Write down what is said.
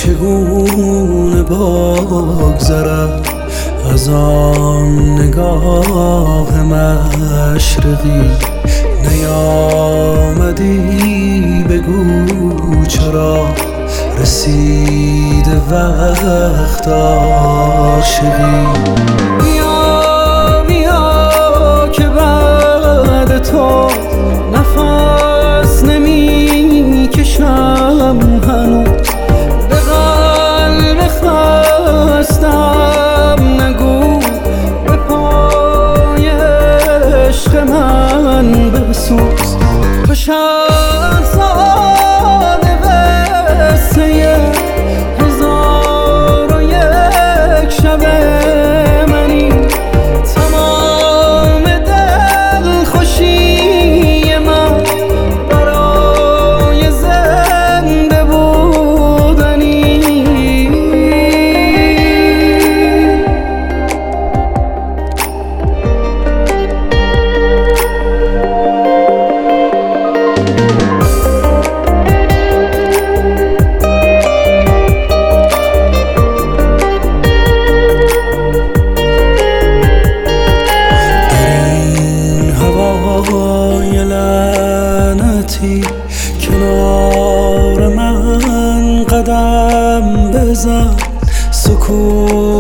چگونه بگذرد از آن نگاه مشرقی؟ نیامدی بگو چرا رسیده وقت عاشقی؟ بیا بیا که بعد تو نفس نمی کشم هنوز، به قلب خستم نگو به پای عشق من بسوز. تو شهرزاده قصه هزار و یک شب منی، تمام دل خوشی من برای زنده بودنی. کنار من قدم بزن، سکوت